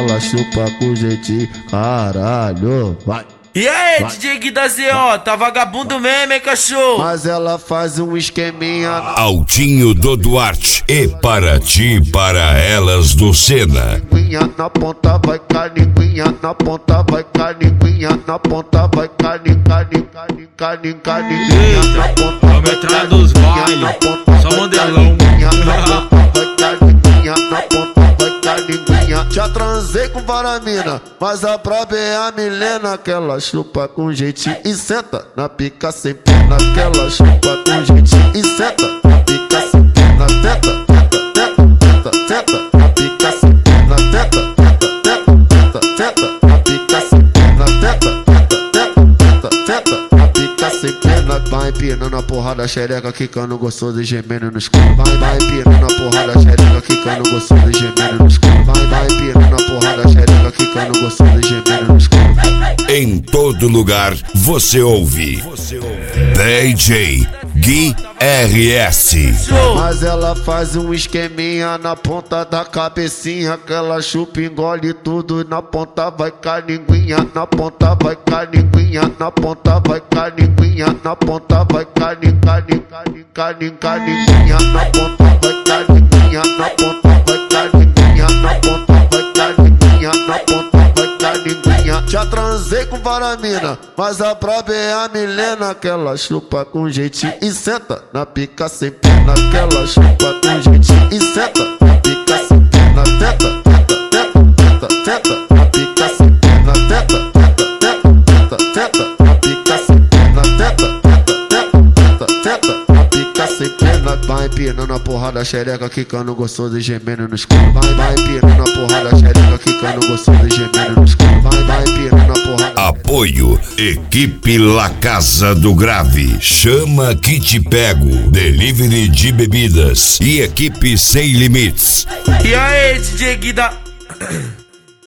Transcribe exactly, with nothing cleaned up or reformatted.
ela chupa com jeitinho, caralho, vai. E aí, vai. D J Gui da Z O, tá vagabundo mesmo, hein, cachorro? Mas ela faz um esqueminha. Altinho do Duarte e para ti, para elas do Sena. Na ponta vai caninguinha, na ponta vai caninguinha, na ponta vai caninguinha, caninguinha, caninguinha, na ponta vai metralha dos bailes, só modelão. Já transei com varamina, mas a braba é a Milena, que ela chupa com jeitinho e senta na pica sem pena, que ela chupa com jeitinho e senta na pica sem pena, teta, teta, teta, teta, na pica sem pena, teta, teta, teta, teta, na pica sem pena, teta, teta, teta, teta, na pica sem pena, vai empinando a porrada xereca, quicando gostoso e gemendo no escuro, vai, vai empinando a porrada xereca, quicando gostoso e gemendo no escuro. Vai, vai, pirando a porrada xereca, quicando gostoso e gemendo no escuro. Em todo lugar você ouve D J Gui R S. Mas ela faz um esqueminha na ponta da cabecinha, que ela chupa, engole tudo, na ponta vai caninguinha, na ponta vai caninguinha, na ponta vai caninguinha, na ponta vai caninguinha, caninguinha, caninguinha, na ponta vai caninguinha, na ponta vai caninguinha, na ponta vai caninguinha, na ponta vai caninguinha. Já transei com varamina, mas a braba é a Milena, que ela chupa com jeitinho e senta na pica sem pena, que ela chupa com jeitinho e senta na pica sem pena, teta, teta, teta, teta, na pica sem pena, teta, teta, teta, teta, na pica sem pena, teta, teta, teta, teta, na pica sem pena. Vai empinando a porrada xereca, quicando gostoso e gemendo no escuro. Vai, vai empinando a porrada xereca, quicando gostoso e gemendo no escuro. Vai, vai empinando a porrada. Apoio Equipe La Casa do Grave, Chama que te pego, delivery de bebidas e equipe Sem Limites. E aí, D J Gui da...